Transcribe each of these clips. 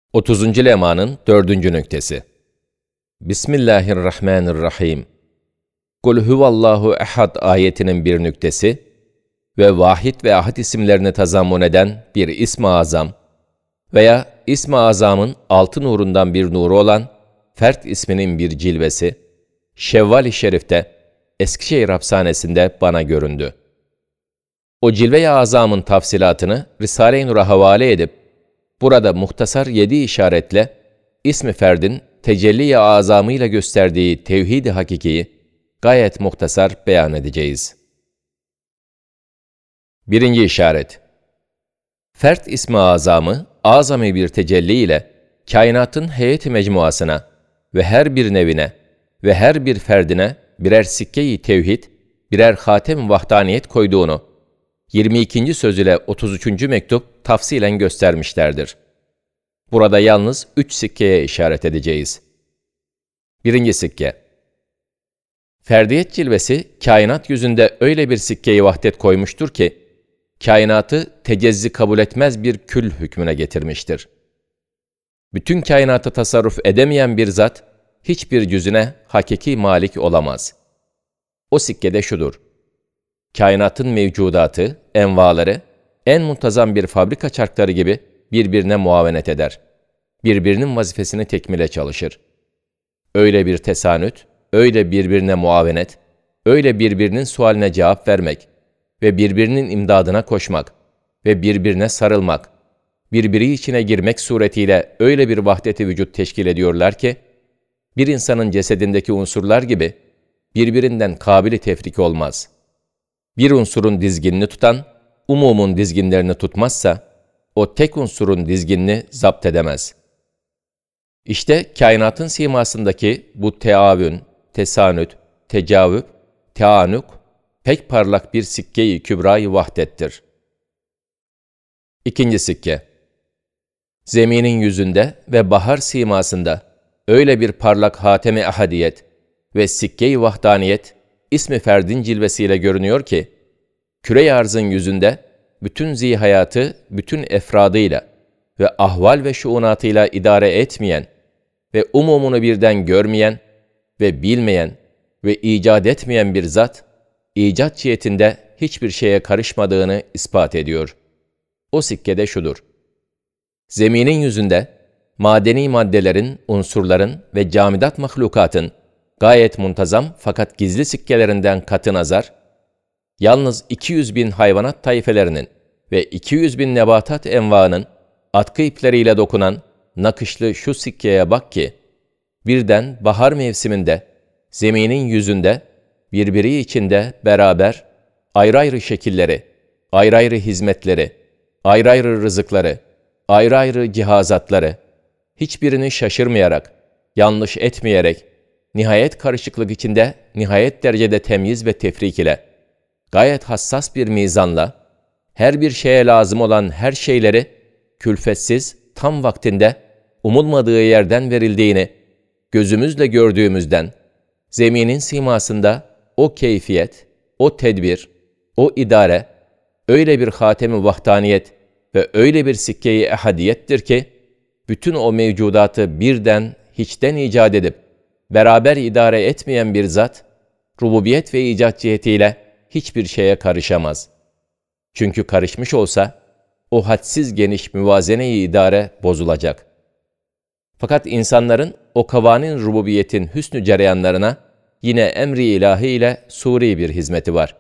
30. lemanın 4. nüktesi. Bismillahirrahmanirrahim. Kul huvallahu ehad ayetinin bir nüktesi ve vahid ve ahad isimlerini tazammun eden bir ism-i azam veya ism-i azamın altı nurundan bir nuru olan Fert isminin bir cilvesi, Şevval-i Şerif'te Eskişehir Hapishanesi'nde bana göründü. O cilve-i azamın tafsilatını Risale-i Nur'a havale edip, burada muhtasar 7 işaretle ismi ferdin tecelli-i azamıyla gösterdiği tevhid-i hakikiyi gayet muhtasar beyan edeceğiz. 1. işaret. Fert ismi azamı, azami bir tecelli ile kainatın heyet-i mecmuasına ve her bir nevine ve her bir ferdine birer sikke-i tevhid, birer hatem-i vahdaniyet koyduğunu 22. söz ile 33. mektup tafsilen göstermişlerdir. Burada yalnız 3 sikkeye işaret edeceğiz. 1. sikke. Ferdiyet cilvesi, kainat yüzünde öyle bir sikke-i vahdet koymuştur ki, kainatı tecezzi kabul etmez bir kül hükmüne getirmiştir. Bütün kainatı tasarruf edemeyen bir zat, hiçbir cüzüne hakiki malik olamaz. O sikkede şudur: kainatın mevcudatı, envaları, en muntazam bir fabrika çarkları gibi birbirine muavenet eder. Birbirinin vazifesini tekmile çalışır. Öyle bir tesanüt, öyle birbirine muavenet, öyle birbirinin sualine cevap vermek ve birbirinin imdadına koşmak ve birbirine sarılmak, birbiri içine girmek suretiyle öyle bir vahdet-i vücut teşkil ediyorlar ki, bir insanın cesedindeki unsurlar gibi birbirinden kabili tefrik olmaz. Bir unsurun dizginini tutan, umumun dizginlerini tutmazsa, o tek unsurun dizginini zapt edemez. İşte kainatın simasındaki bu teavün, tesanüt, tecavüp, teanuk, pek parlak bir sikke-i kübra-i vahdettir. 2. sikke. Zeminin yüzünde ve bahar simasında öyle bir parlak hatem-i ahadiyet ve sikke-i vahdaniyet, ismi ferdin cilvesiyle görünüyor ki, küre-i arzın yüzünde bütün zihayatı, bütün efradıyla ve ahval ve şuunatıyla idare etmeyen ve umumunu birden görmeyen ve bilmeyen ve icat etmeyen bir zat, icat cihetinde hiçbir şeye karışmadığını ispat ediyor. O sikkede şudur: zeminin yüzünde madeni maddelerin, unsurların ve camidat mahlukatın gayet muntazam fakat gizli sikkelerinden katı nazar, yalnız 200.000 hayvanat tayfelerinin ve 200.000 nebatat envaının atkı ipleriyle dokunan nakışlı şu sikkeye bak ki, birden bahar mevsiminde zeminin yüzünde birbiri içinde beraber ayrı ayrı şekilleri, ayrı ayrı hizmetleri, ayrı ayrı rızıkları, ayrı ayrı cihazatları, hiçbirini şaşırmayarak, yanlış etmeyerek, nihayet karışıklık içinde nihayet derecede temyiz ve tefrik ile, gayet hassas bir mizanla, her bir şeye lazım olan her şeyleri külfetsiz, tam vaktinde, umulmadığı yerden verildiğini, gözümüzle gördüğümüzden, zeminin simasında o keyfiyet, o tedbir, o idare, öyle bir hatem-i vahdaniyet ve öyle bir sikke-i ehadiyettir ki, bütün o mevcudatı birden, hiçten icat edip, beraber idare etmeyen bir zat, rububiyet ve icat cihetiyle hiçbir şeye karışamaz. Çünkü karışmış olsa, o hadsiz geniş müvazene-i idare bozulacak. Fakat insanların o kavanin rububiyetin hüsnü cereyanlarına yine emri ilahi ile suri bir hizmeti var.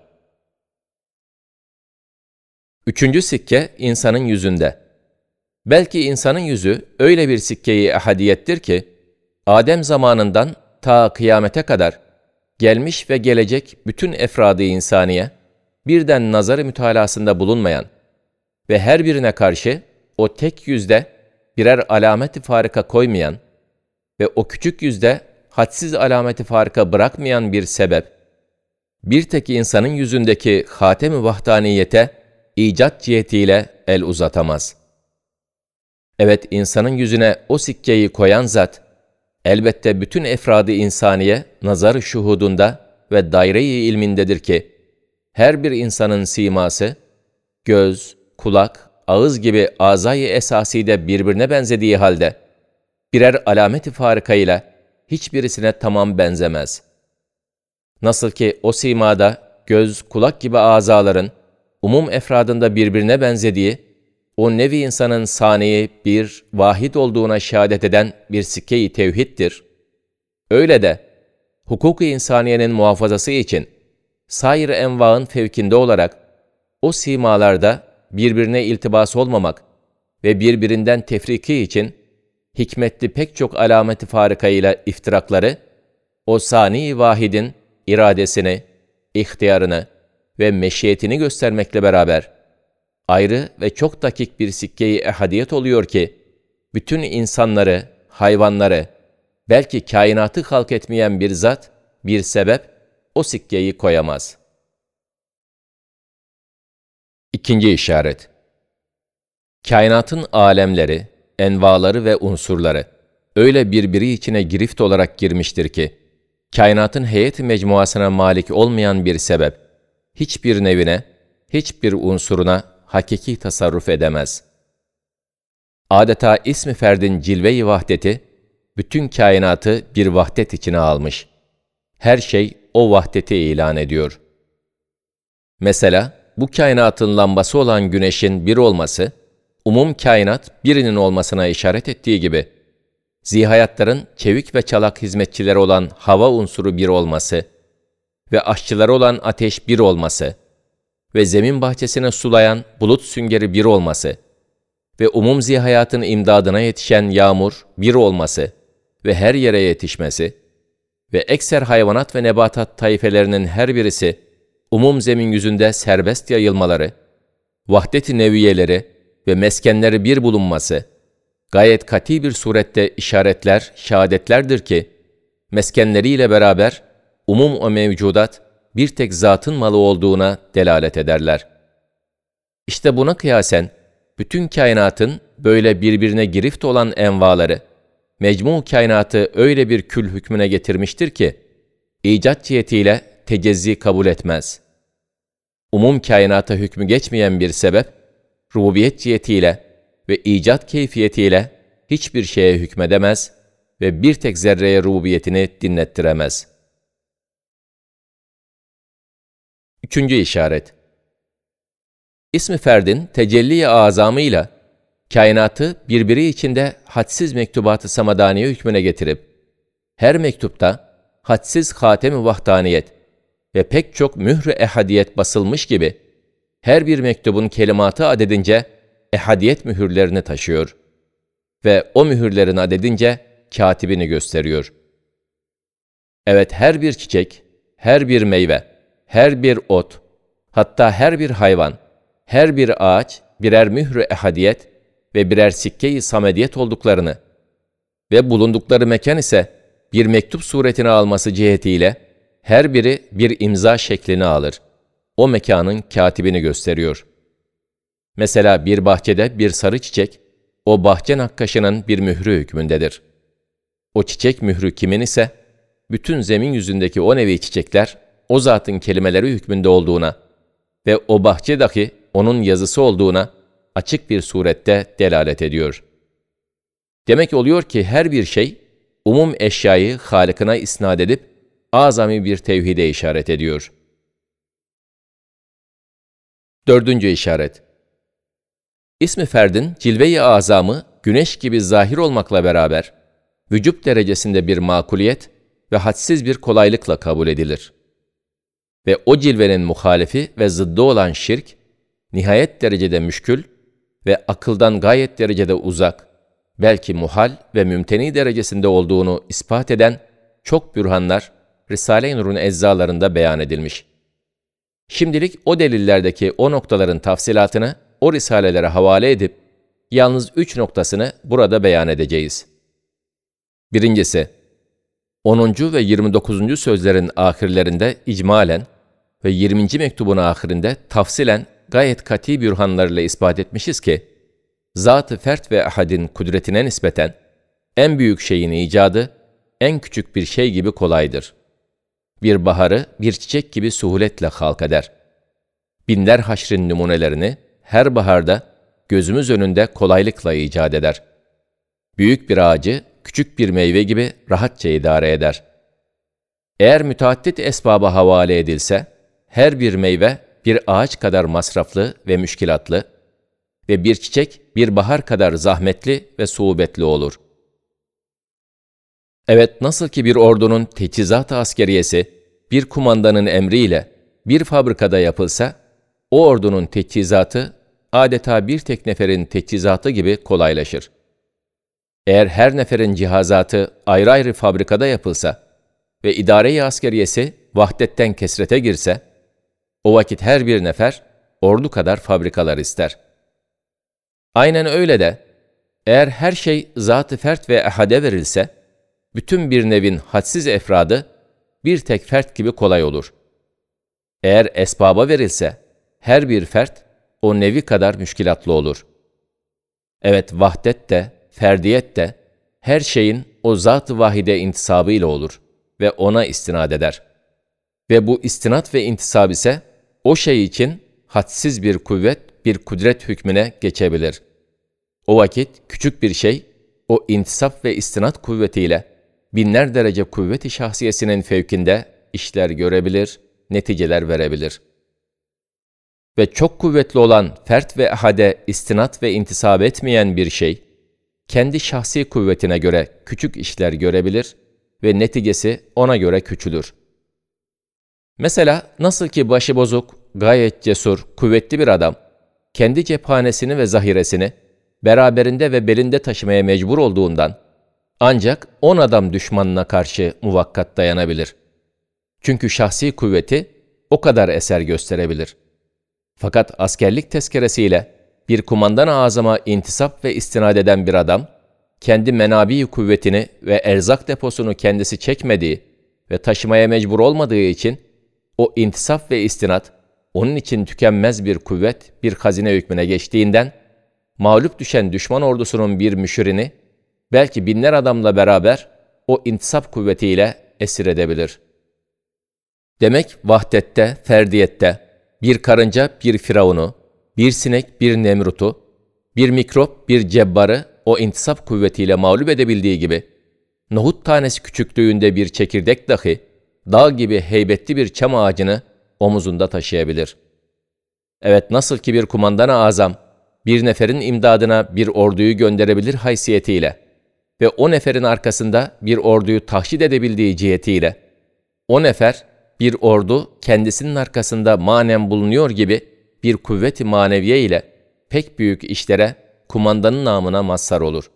3. sikke insanın yüzünde. Belki insanın yüzü öyle bir sikke-i ehadiyettir ki, Adem zamanından ta kıyamete kadar gelmiş ve gelecek bütün efradı insaniye birden nazar-ı mütalasında bulunmayan ve her birine karşı o tek yüzde birer alamet-i farika koymayan ve o küçük yüzde hadsiz alamet-i farika bırakmayan bir sebep, bir tek insanın yüzündeki hatem-i vahdaniyete icat cihetiyle el uzatamaz. Evet, insanın yüzüne o sikkeyi koyan zat, elbette bütün efradı insaniye nazar-ı şuhudunda ve daire-i ilmindedir ki, her bir insanın siması, göz, kulak, ağız gibi azayı esası de birbirine benzediği halde, birer alameti farikayla hiçbirisine tamam benzemez. Nasıl ki o simada göz, kulak gibi azaların umum efradında birbirine benzediği, o nevi insanın saniye bir, vahid olduğuna şehadet eden bir sikke-i tevhiddir. Öyle de hukuk-u insaniyenin muhafazası için sair envaın fevkinde olarak o simalarda birbirine iltibas olmamak ve birbirinden tefriki için hikmetli pek çok alameti farikayla iftirakları, o sani vahidin iradesini, ihtiyarını ve meşiyetini göstermekle beraber, ayrı ve çok dakik bir sikke-i ehadiyet oluyor ki, bütün insanları, hayvanları, belki kainatı halk etmeyen bir zat, bir sebep, o sikkeyi koyamaz. İkinci işaret. Kainatın alemleri, envaları ve unsurları öyle birbiri içine girift olarak girmiştir ki, kainatın heyet-i mecmuasına malik olmayan bir sebep, hiçbir nevine, hiçbir unsuruna hakiki tasarruf edemez. Adeta ismi ferdin cilve-i vahdeti, bütün kainatı bir vahdet içine almış. Her şey o vahdeti ilan ediyor. Mesela, bu kainatın lambası olan güneşin bir olması, umum kainat birinin olmasına işaret ettiği gibi, zihayatların çevik ve çalak hizmetçileri olan hava unsuru bir olması ve aşçıları olan ateş bir olması ve zemin bahçesine sulayan bulut süngeri bir olması ve umum zihayatın imdadına yetişen yağmur bir olması ve her yere yetişmesi ve ekser hayvanat ve nebatat taifelerinin her birisi umum zemin yüzünde serbest yayılmaları, vahdet-i neviyeleri ve meskenleri bir bulunması, gayet kati bir surette işaretler, şehadetlerdir ki, meskenleriyle beraber umum o mevcudat bir tek zatın malı olduğuna delalet ederler. İşte buna kıyasen, bütün kainatın böyle birbirine girift olan envaları, mecmu kainatı öyle bir kül hükmüne getirmiştir ki, icat cihetiyle tecezzi kabul etmez. Umum kainata hükmü geçmeyen bir sebep, rububiyet cihetiyle ve icat keyfiyetiyle hiçbir şeye hükmedemez ve bir tek zerreye rububiyetini dinlettiremez. Üçüncü işaret. İsmi ferdin tecelli-i azamıyla kainatı birbiri içinde hadsiz mektubat-ı samadaniye hükmüne getirip, her mektupta hadsiz hatem-i vahdaniyet ve pek çok mühr-i ehadiyet basılmış gibi, her bir mektubun kelimatı adedince ehadiyet mühürlerini taşıyor ve o mühürlerin adedince katibini gösteriyor. Evet, her bir çiçek, her bir meyve, her bir ot, hatta her bir hayvan, her bir ağaç birer mühr-i ehadiyet ve birer sikke-i samediyet olduklarını ve bulundukları mekan ise bir mektup suretini alması cihetiyle her biri bir imza şeklini alır. O mekanın katibini gösteriyor. Mesela bir bahçede bir sarı çiçek, o bahçe nakkaşının bir mührü hükmündedir. O çiçek mührü kimin ise, bütün zemin yüzündeki o nevi çiçekler, o zatın kelimeleri hükmünde olduğuna ve o bahçe dahi onun yazısı olduğuna açık bir surette delalet ediyor. Demek oluyor ki her bir şey, umum eşyayı Halık'ına isnat edip, azami bir tevhide işaret ediyor. Dördüncü işaret. İsmi ferdin cilve-i azamı güneş gibi zahir olmakla beraber, vücub derecesinde bir makuliyet ve hadsiz bir kolaylıkla kabul edilir. Ve o cilvenin muhalifi ve zıddı olan şirk, nihayet derecede müşkül ve akıldan gayet derecede uzak, belki muhal ve mümteni derecesinde olduğunu ispat eden çok bürhanlar, Risale-i Nur'un eczalarında beyan edilmiş. Şimdilik o delillerdeki o noktaların tafsilatını o risalelere havale edip, yalnız 3 noktasını burada beyan edeceğiz. Birincisi, 10. ve 29. sözlerin ahirlerinde icmalen ve 20. mektubun ahirinde tafsilen gayet kati bürhanlarıyla ispat etmişiz ki, zat-ı fert ve ahadin kudretine nispeten en büyük şeyin icadı, en küçük bir şey gibi kolaydır. Bir baharı bir çiçek gibi suhuletle halk eder. Binler haşrin numunelerini her baharda gözümüz önünde kolaylıkla icat eder. Büyük bir ağacı küçük bir meyve gibi rahatça idare eder. Eğer müteaddit esbaba havale edilse, her bir meyve bir ağaç kadar masraflı ve müşkilatlı ve bir çiçek bir bahar kadar zahmetli ve suubetli olur. Evet, nasıl ki bir ordunun teçhizat-ı askeriyesi bir kumandanın emriyle bir fabrikada yapılsa, o ordunun teçhizatı adeta bir tek neferin teçhizatı gibi kolaylaşır. Eğer her neferin cihazatı ayrı ayrı fabrikada yapılsa ve idare-i askeriyesi vahdetten kesrete girse, o vakit her bir nefer ordu kadar fabrikalar ister. Aynen öyle de, eğer her şey zat-ı fert ve ehade verilse, bütün bir nevin hadsiz efradı bir tek fert gibi kolay olur. Eğer esbaba verilse, her bir fert o nevi kadar müşkilatlı olur. Evet, vahdet de, ferdiyet de, her şeyin o zat-ı vahide intisabı ile olur ve ona istinad eder. Ve bu istinat ve intisab ise, o şey için hadsiz bir kuvvet, bir kudret hükmüne geçebilir. O vakit küçük bir şey, o intisap ve istinat kuvvetiyle binler derece kuvvet-i şahsiyesinin fevkinde işler görebilir, neticeler verebilir. Ve çok kuvvetli olan fert ve ahade istinat ve intisap etmeyen bir şey, kendi şahsi kuvvetine göre küçük işler görebilir ve neticesi ona göre küçülür. Mesela nasıl ki başıbozuk, gayet cesur, kuvvetli bir adam, kendi cephanesini ve zahiresini beraberinde ve belinde taşımaya mecbur olduğundan, ancak 10 adam düşmanına karşı muvakkat dayanabilir. Çünkü şahsi kuvveti o kadar eser gösterebilir. Fakat askerlik tezkeresiyle bir kumandan-ı azama intisap ve istinad eden bir adam, kendi menabi kuvvetini ve erzak deposunu kendisi çekmediği ve taşımaya mecbur olmadığı için, o intisap ve istinat, onun için tükenmez bir kuvvet, bir hazine hükmüne geçtiğinden, mağlup düşen düşman ordusunun bir müşirini, belki binler adamla beraber o intisap kuvvetiyle esir edebilir. Demek vahdette, ferdiyette, bir karınca bir firavunu, bir sinek bir Nemrut'u, bir mikrop bir cebbarı o intisap kuvvetiyle mağlup edebildiği gibi, nohut tanesi küçüklüğünde bir çekirdek dahi, dağ gibi heybetli bir çam ağacını omuzunda taşıyabilir. Evet, nasıl ki bir kumandan-ı azam, bir neferin imdadına bir orduyu gönderebilir haysiyetiyle ve o neferin arkasında bir orduyu tahşid edebildiği cihetiyle, o nefer, bir ordu kendisinin arkasında manen bulunuyor gibi bir kuvvet-i maneviye ile pek büyük işlere kumandanın namına mazhar olur.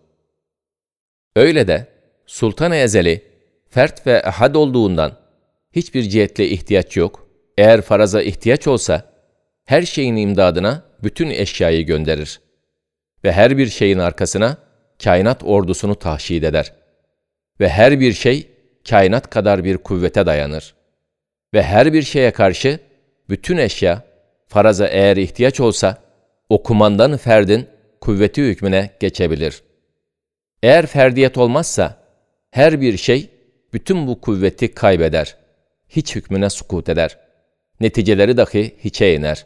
Öyle de Sultan-ı Ezeli, fert ve ahad olduğundan hiçbir cihetle ihtiyaç yok. Eğer faraza ihtiyaç olsa, her şeyin imdadına bütün eşyayı gönderir. Ve her bir şeyin arkasına kainat ordusunu tahşid eder. Ve her bir şey kainat kadar bir kuvvete dayanır. Ve her bir şeye karşı bütün eşya, faraza eğer ihtiyaç olsa, o kumandan ferdin kuvveti hükmüne geçebilir. Eğer ferdiyet olmazsa, her bir şey bütün bu kuvveti kaybeder. Hiç hükmüne sukut eder. Neticeleri dahi hiçe iner.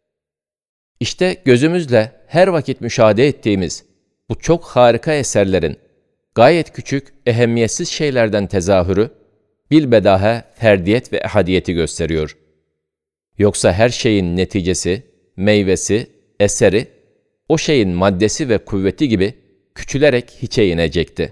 İşte gözümüzle her vakit müşahede ettiğimiz bu çok harika eserlerin gayet küçük, ehemmiyetsiz şeylerden tezahürü, bilbedahe ferdiyet ve ehadiyeti gösteriyor. Yoksa her şeyin neticesi, meyvesi, eseri, o şeyin maddesi ve kuvveti gibi küçülerek hiçe inecekti.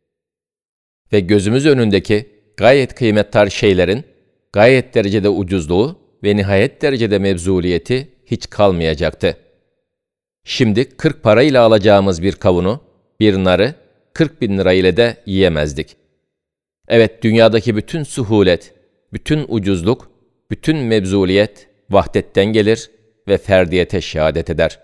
Ve gözümüz önündeki gayet kıymetli şeylerin gayet derecede ucuzluğu ve nihayet derecede mevzuliyeti hiç kalmayacaktı. Şimdi 40 parayla alacağımız bir kavunu, bir narı 40.000 lira ile de yiyemezdik. Evet, dünyadaki bütün suhulet, bütün ucuzluk, bütün mevzuliyet vahdetten gelir ve ferdiyete şehadet eder.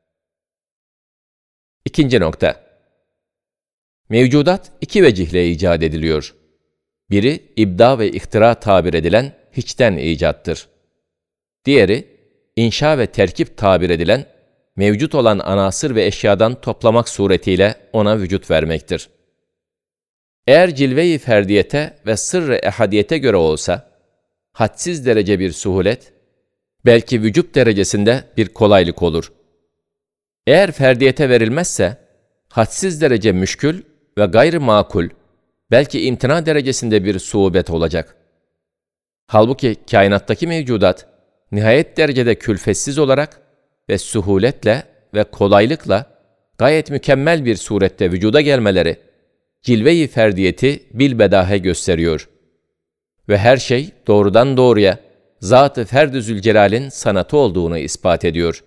İkinci nokta. Mevcudat iki vecihle icat ediliyor. Biri, ibda ve ihtira tabir edilen hiçten icattır. Diğeri, inşa ve terkip tabir edilen, mevcut olan anasır ve eşyadan toplamak suretiyle ona vücut vermektir. Eğer cilve-i ferdiyete ve sırr-ı ehadiyete göre olsa, hadsiz derece bir suhulet, belki vücut derecesinde bir kolaylık olur. Eğer ferdiyete verilmezse, hadsiz derece müşkül ve gayrı makul, belki imtina derecesinde bir suubet olacak. Halbuki kainattaki mevcudat, nihayet derecede külfetsiz olarak ve suhuletle ve kolaylıkla gayet mükemmel bir surette vücuda gelmeleri, cilve-i ferdiyeti bilbedahe gösteriyor. Ve her şey doğrudan doğruya Zat-ı Ferd-i Zülcelal'in sanatı olduğunu ispat ediyor.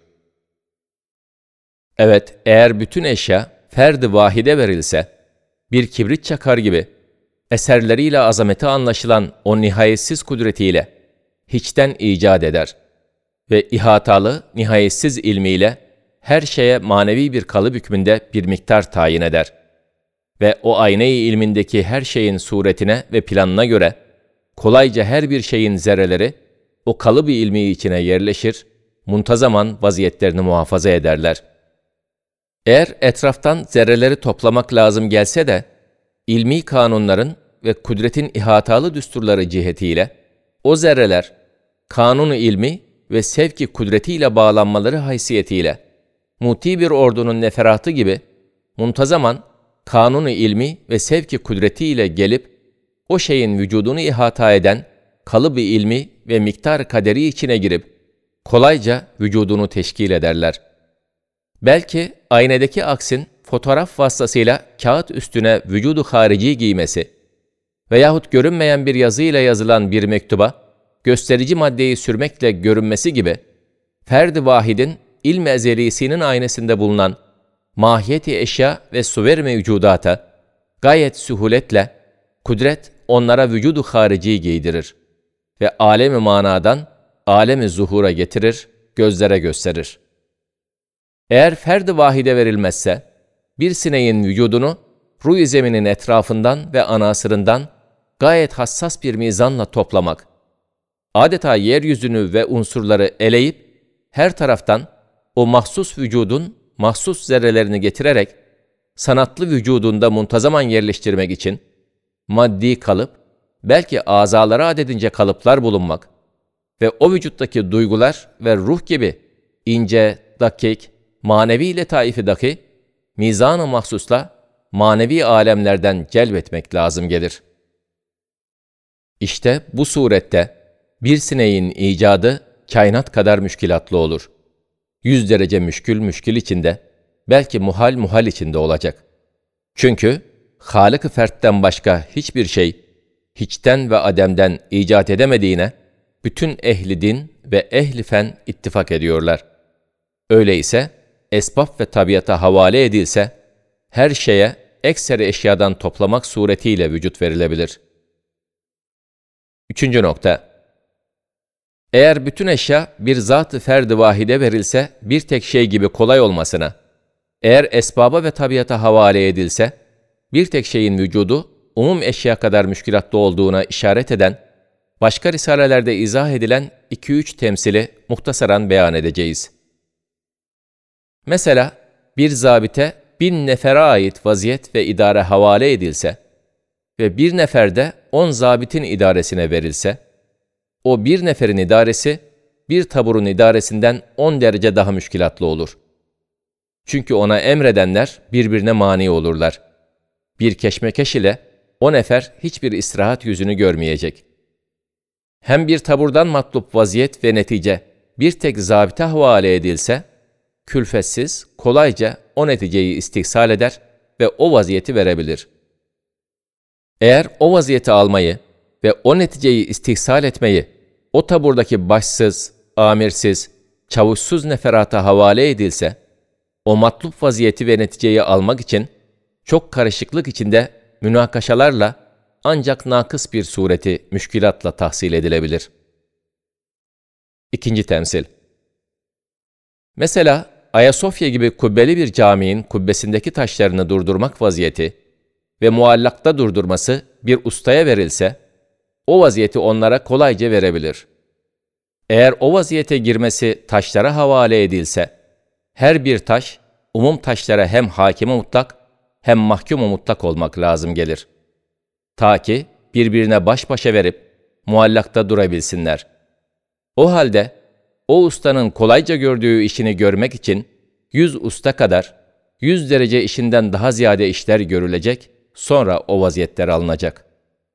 Evet, eğer bütün eşya ferd-i vahide verilse, bir kibrit çakar gibi, eserleriyle azameti anlaşılan o nihayetsiz kudretiyle hiçten icat eder ve ihatalı, nihayetsiz ilmiyle her şeye manevi bir kalıp hükmünde bir miktar tayin eder ve o ayna-i ilmindeki her şeyin suretine ve planına göre kolayca her bir şeyin zerreleri o kalıp-ı ilmi içine yerleşir, muntazaman vaziyetlerini muhafaza ederler. Eğer etraftan zerreleri toplamak lazım gelse de, ilmi kanunların ve kudretin ihatalı düsturları cihetiyle, o zerreler, kanunu ilmi ve sevki kudretiyle bağlanmaları haysiyetiyle, muti bir ordunun neferatı gibi, muntazaman kanunu ilmi ve sevki kudretiyle gelip, o şeyin vücudunu ihata eden kalıbı ilmi ve miktar kaderi içine girip, kolayca vücudunu teşkil ederler. Belki aynadaki aksin fotoğraf vasıtasıyla kağıt üstüne vücudu harici giymesi veyahut görünmeyen bir yazıyla yazılan bir mektuba gösterici maddeyi sürmekle görünmesi gibi ferd-i vahidin ilm-i ezelisinin aynasında bulunan mahiyeti eşya ve suver mevcudata gayet sühuletle kudret onlara vücudu harici giydirir ve alem-i manadan alem-i zuhura getirir, gözlere gösterir. Eğer ferd-i vahide verilmezse, bir sineğin vücudunu ruh-i zeminin etrafından ve anasırından gayet hassas bir mizanla toplamak, adeta yeryüzünü ve unsurları eleyip, her taraftan o mahsus vücudun mahsus zerrelerini getirerek, sanatlı vücudunda muntazaman yerleştirmek için, maddi kalıp, belki azalara adedince kalıplar bulunmak ve o vücuttaki duygular ve ruh gibi ince, dakik, manevi letaifi dahi, mizan-ı mahsusla manevi alemlerden celbetmek lazım gelir. İşte bu surette bir sineğin icadı kainat kadar müşkilatlı olur. 100 derece müşkül içinde, belki muhal içinde olacak. Çünkü Halık-ı Fert'ten başka hiçbir şey, hiçten ve ademden icat edemediğine, bütün ehli din ve ehli fen ittifak ediyorlar. Öyleyse, esbab ve tabiata havale edilse, her şeye ekseri eşyadan toplamak suretiyle vücut verilebilir. 3. nokta. Eğer bütün eşya bir zat-ı ferd-i vahide verilse bir tek şey gibi kolay olmasına, eğer esbaba ve tabiata havale edilse, bir tek şeyin vücudu umum eşya kadar müşkilatlı olduğuna işaret eden, başka risalelerde izah edilen 2-3 temsili muhtasaran beyan edeceğiz. Mesela bir zabite 1000 nefere ait vaziyet ve idare havale edilse ve bir nefer de 10 zabitin idaresine verilse, o bir neferin idaresi bir taburun idaresinden 10 derece daha müşkilatlı olur. Çünkü ona emredenler birbirine mani olurlar. Bir keşmekeş ile o nefer hiçbir istirahat yüzünü görmeyecek. Hem bir taburdan matlup vaziyet ve netice bir tek zabite havale edilse, külfetsiz, kolayca o neticeyi istihsal eder ve o vaziyeti verebilir. Eğer o vaziyeti almayı ve o neticeyi istihsal etmeyi o taburdaki başsız, amirsiz, çavuşsuz neferata havale edilse, o matlup vaziyeti ve neticeyi almak için çok karışıklık içinde münakaşalarla ancak nakıs bir sureti müşkilatla tahsil edilebilir. 2. temsil. Mesela Ayasofya gibi kubbeli bir caminin kubbesindeki taşlarını durdurmak vaziyeti ve muallakta durdurması bir ustaya verilse, o vaziyeti onlara kolayca verebilir. Eğer o vaziyete girmesi taşlara havale edilse, her bir taş, umum taşlara hem hakim-i mutlak hem mahkum-u mutlak olmak lazım gelir. Ta ki birbirine baş başa verip muallakta durabilsinler. O halde o ustanın kolayca gördüğü işini görmek için 100 usta kadar 100 derece işinden daha ziyade işler görülecek, sonra o vaziyetler alınacak.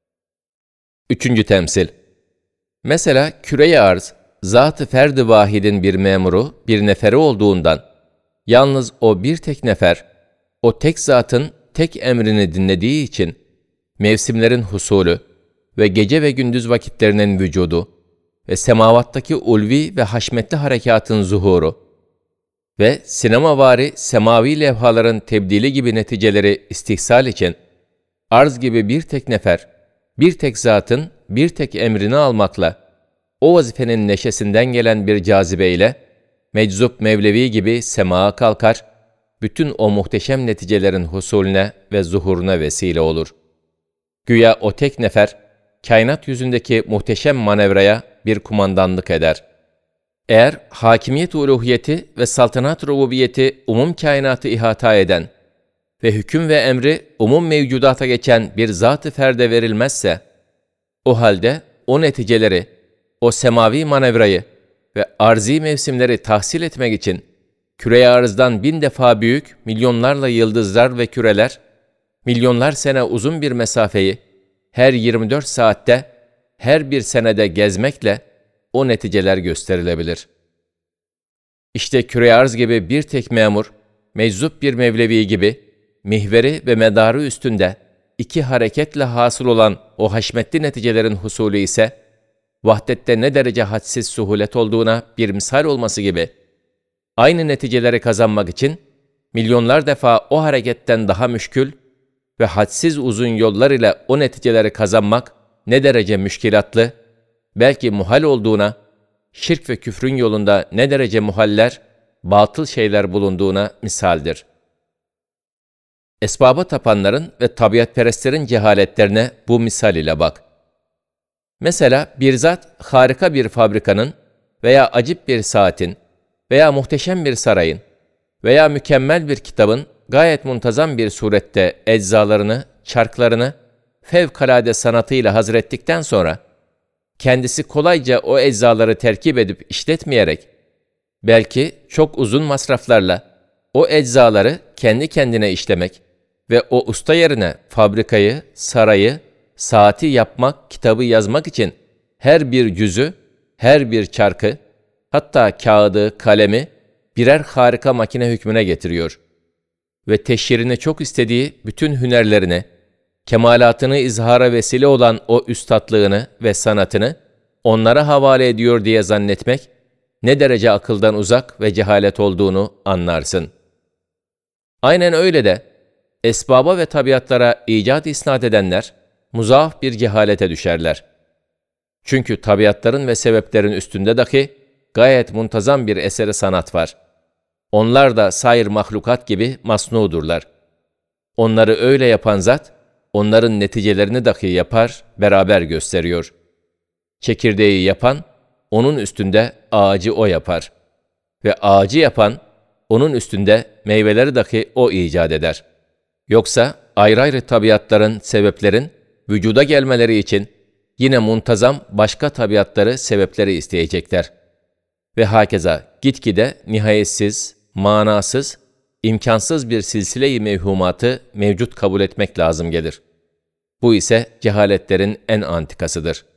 3. temsil. Mesela küre-i arz, zat-ı ferd-i vahidin bir memuru, bir neferi olduğundan, yalnız o bir tek nefer, o tek zatın tek emrini dinlediği için, mevsimlerin husulü ve gece ve gündüz vakitlerinin vücudu ve semavattaki ulvi ve haşmetli harekatın zuhuru ve sinemavari semavi levhaların tebdili gibi neticeleri istihsal için, arz gibi bir tek nefer, bir tek zatın bir tek emrini almakla, o vazifenin neşesinden gelen bir cazibeyle, meczup Mevlevi gibi semaa kalkar, bütün o muhteşem neticelerin husulüne ve zuhuruna vesile olur. Güya o tek nefer, kainat yüzündeki muhteşem manevraya bir kumandanlık eder. Eğer hakimiyet uluhiyeti ve saltanat rububiyeti umum kainatı ihata eden ve hüküm ve emri umum mevcudata geçen bir zat-ı ferde verilmezse, o halde o neticeleri, o semavi manevrayı ve arzi mevsimleri tahsil etmek için küre-i arzdan 1000 defa büyük milyonlarla yıldızlar ve küreler, milyonlar sene uzun bir mesafeyi her 24 saatte, her bir senede gezmekle o neticeler gösterilebilir. İşte küre-i arz gibi bir tek memur, meczup bir Mevlevi gibi, mihveri ve medarı üstünde iki hareketle hasıl olan o haşmetli neticelerin husulü ise, vahdette ne derece hadsiz suhulet olduğuna bir misal olması gibi, aynı neticeleri kazanmak için, milyonlar defa o hareketten daha müşkül ve hadsiz uzun yollar ile o neticeleri kazanmak ne derece müşkilatlı, belki muhal olduğuna, şirk ve küfrün yolunda ne derece muhaller, batıl şeyler bulunduğuna misaldir. Esbaba tapanların ve tabiatperestlerin cehaletlerine bu misal ile bak. Mesela bir zat harika bir fabrikanın veya acip bir saatin veya muhteşem bir sarayın veya mükemmel bir kitabın gayet muntazam bir surette eczalarını, çarklarını fevkalade sanatıyla hazrettikten sonra, kendisi kolayca o eczaları terkip edip işletmeyerek, belki çok uzun masraflarla o eczaları kendi kendine işlemek ve o usta yerine fabrikayı, sarayı, saati yapmak, kitabı yazmak için her bir cüzü, her bir çarkı, hatta kağıdı, kalemi birer harika makine hükmüne getiriyor ve teşhirini çok istediği bütün hünerlerini, kemalatını izhara vesile olan o üstadlığını ve sanatını onlara havale ediyor diye zannetmek, ne derece akıldan uzak ve cehalet olduğunu anlarsın. Aynen öyle de, esbaba ve tabiatlara icat isnat edenler, muzaaf bir cehalete düşerler. Çünkü tabiatların ve sebeplerin üstünde dahi gayet muntazam bir eseri sanat var. Onlar da sair mahlukat gibi masnudurlar. Onları öyle yapan zat, onların neticelerini dahi yapar, beraber gösteriyor. Çekirdeği yapan, onun üstünde ağacı o yapar. Ve ağacı yapan, onun üstünde meyveleri dahi o icat eder. Yoksa ayrı ayrı tabiatların, sebeplerin vücuda gelmeleri için yine muntazam başka tabiatları, sebepleri isteyecekler. Ve hakeza gitgide nihayetsiz, manasız, imkansız bir silsile-i mevhumatı mevcut kabul etmek lazım gelir. Bu ise cehaletlerin en antikasıdır.